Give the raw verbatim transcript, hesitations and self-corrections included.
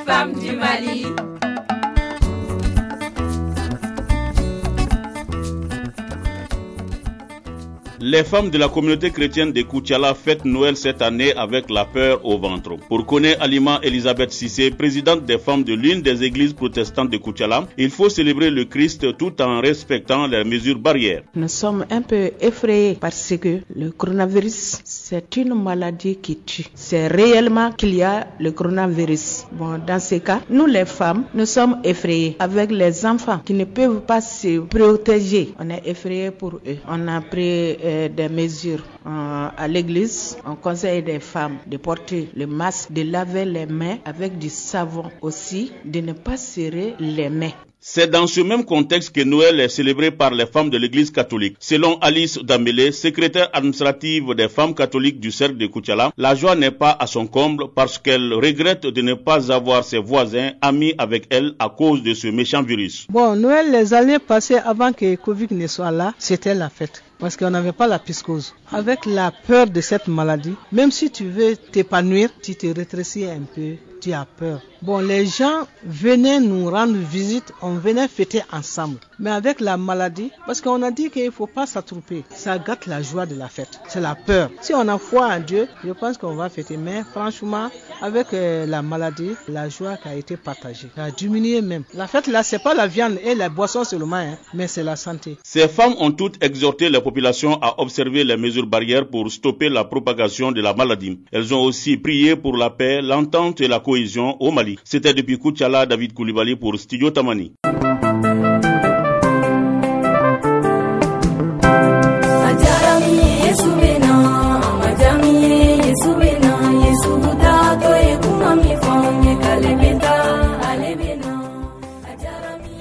femmes du Mali. Les femmes de la communauté chrétienne de Koutiala fêtent Noël cette année avec la peur au ventre. Pour connaître Alima Elisabeth Sissé, présidente des femmes de l'une des églises protestantes de Koutiala, il faut célébrer le Christ tout en respectant les mesures barrières. Nous sommes un peu effrayés parce que le coronavirus, c'est une maladie qui tue. C'est réellement qu'il y a le coronavirus. Bon, dans ces cas, nous les femmes, nous sommes effrayés avec les enfants qui ne peuvent pas se protéger. On est effrayés pour eux. On a pris euh, des mesures euh, à l'église. On conseille des femmes de porter le masque, de laver les mains avec du savon aussi, de ne pas serrer les mains. C'est dans ce même contexte que Noël est célébré par les femmes de l'église catholique. Selon Alice Dambélé, secrétaire administrative des femmes catholiques du cercle de Koutiala, la joie n'est pas à son comble parce qu'elle regrette de ne pas avoir ses voisins amis avec elle à cause de ce méchant virus. Bon, Noël, les années passées avant que Covid ne soit là, c'était la fête. Parce qu'on n'avait pas la piscose. Avec la peur de cette maladie, même si tu veux t'épanouir, tu te rétrécis un peu, tu as peur. Bon, les gens venaient nous rendre visite, on venait fêter ensemble. Mais avec la maladie, parce qu'on a dit qu'il ne faut pas s'attrouper, ça gâte la joie de la fête. C'est la peur. Si on a foi en Dieu, je pense qu'on va fêter. Mais franchement, avec euh, la maladie, la joie qui a été partagée, ça a diminué même. La fête là, c'est pas la viande et la boisson seulement, hein, mais c'est la santé. Ces femmes ont toutes exhorté la population à observer les mesures barrières pour stopper la propagation de la maladie. Elles ont aussi prié pour la paix, l'entente et la cohésion au Mali. C'était depuis Koutiala, David Koulibaly pour Studio Tamani.